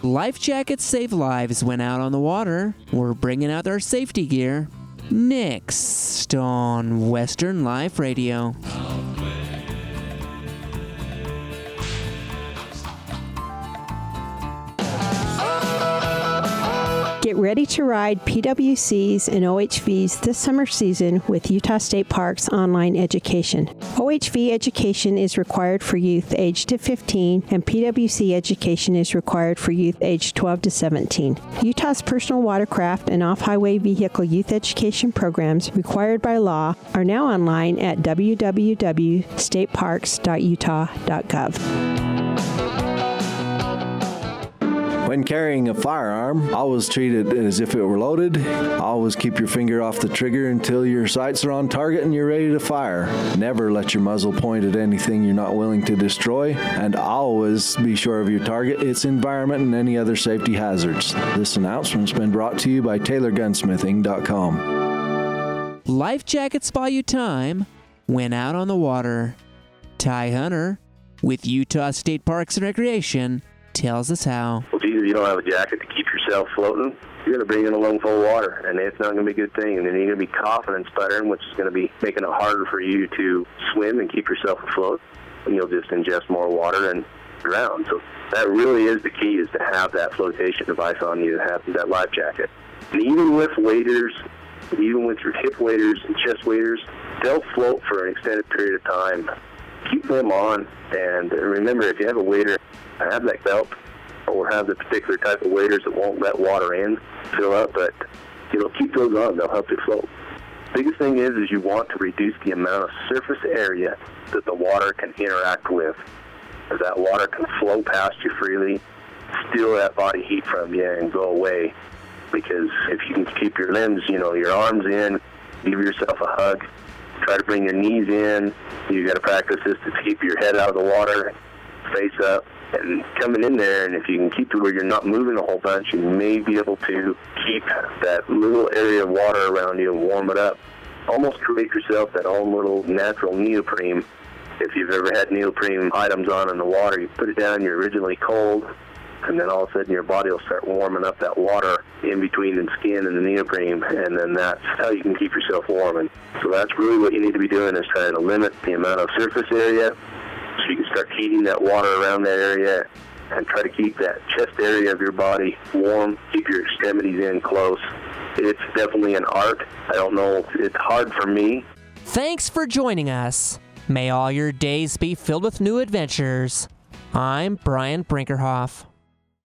Life jackets save lives when out on the water. We're bringing out our safety gear. Next on Western Life Radio. Get ready to ride PWCs and OHVs this summer season with Utah State Parks online education. OHV education is required for youth aged to 15, and PWC education is required for youth aged 12 to 17. Utah's personal watercraft and off-highway vehicle youth education programs required by law are now online at www.stateparks.utah.gov. When carrying a firearm, always treat it as if it were loaded. Always keep your finger off the trigger until your sights are on target and you're ready to fire. Never let your muzzle point at anything you're not willing to destroy. And always be sure of your target, its environment, and any other safety hazards. This announcement's been brought to you by TaylorGunsmithing.com. Life jackets buy you time when out on the water. Ty Hunter with Utah State Parks and Recreation tells us how. Well, geez, if you don't have a jacket to keep yourself floating, you're going to bring in a lung full of water, and it's not going to be a good thing. And then you're going to be coughing and sputtering, which is going to be making it harder for you to swim and keep yourself afloat. And you'll just ingest more water and drown. So that really is the key, is to have that flotation device on you, to have that life jacket. And even with waders, even with your hip waders and chest waders, they'll float for an extended period of time. Keep them on, and remember, if you have a wader, have that belt, or have the particular type of waders that won't let water in, fill up, but keep those on. They'll help you float. Biggest thing is you want to reduce the amount of surface area that the water can interact with. As that water can flow past you freely, steal that body heat from you and go away. Because if you can keep your limbs, your arms in, give yourself a hug, try to bring your knees in. You got to practice this to keep your head out of the water, face up, and coming in there. And if you can keep to where you're not moving a whole bunch, you may be able to keep that little area of water around you and warm it up. Almost create yourself that own little natural neoprene. If you've ever had neoprene items on in the water, you put it down, you're originally cold, and then all of a sudden your body will start warming up that water in between the skin and the neoprene, and then that's how you can keep yourself warm. And so that's really what you need to be doing, is trying to limit the amount of surface area so you can start heating that water around that area and try to keep that chest area of your body warm, keep your extremities in close. It's definitely an art. I don't know, it's hard for me. Thanks for joining us. May all your days be filled with new adventures. I'm Brian Brinkerhoff.